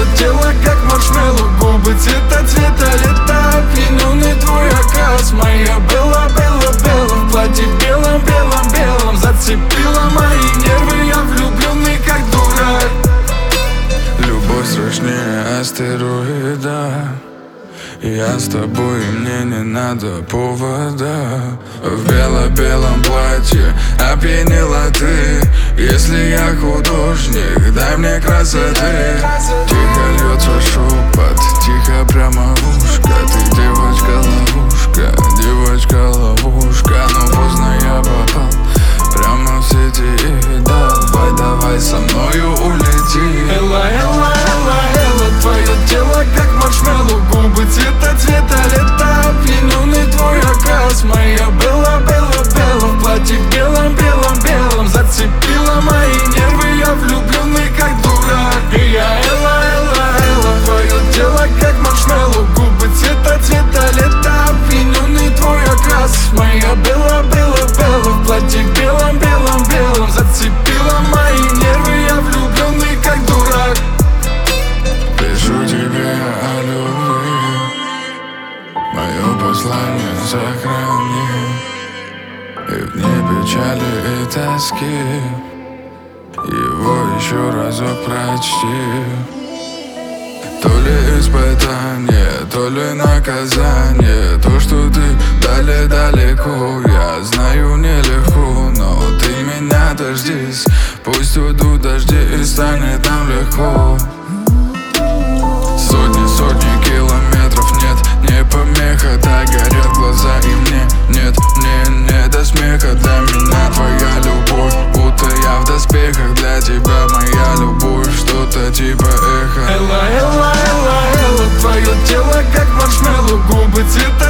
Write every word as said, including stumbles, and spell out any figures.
твое тело как маршмеллоу, губы цвета цвета лета, опьяненный твой окрас. Моя Белла, Белла, Белла в платье белом, белом, белом зацепила мои нервы, я влюбленный как дурак. Любовь страшнее астероида. Я с тобой, и мне не надо повода. В бело-белом платье опьянела ты. Если я художник, дай мне красоты. Тихо льется шепот, тихо прямо в ушко. Ты девочка-ловушка, девочка-ловушка. Но поздно я попал прямо в сети и давай, давай со мною улети. Элла, Элла, Элла, Элла, твое тело как маршмеллоу, губы цвета цвета лета, опьяненный твой окрас. Моя Белла, Белла, Белла в платье белом, белом, белом зацепила мои нервы, я влюбленный как дурак. И я Элла, Элла, Элла, твое тело как маршмеллоу, губы цвета цвета лета, опьяненный твой окрас. Моя Белла, Белла, Белла в платье белом, белом, белом зацепила мои нервы, я влюбленный как дурак. Пишу тебе о любви, мое послание сохрани, и в ней печали и тоски его еще разок прочти. То ли испытание, то ли наказание, то, что ты дали далеко, я знаю нелегко, но ты меня дождись. Пусть уйдут дожди и станет нам легко. Сотни, сотни километров нет, не помеха, так горят глаза, и мне нет, мне не до смеха. Для меня твоя любовь, будто я в доспехах. Для тебя моя любовь, что-то типа эхо. Элла, Элла, Элла, Элла, твое тело как маршмеллоу, губы цвета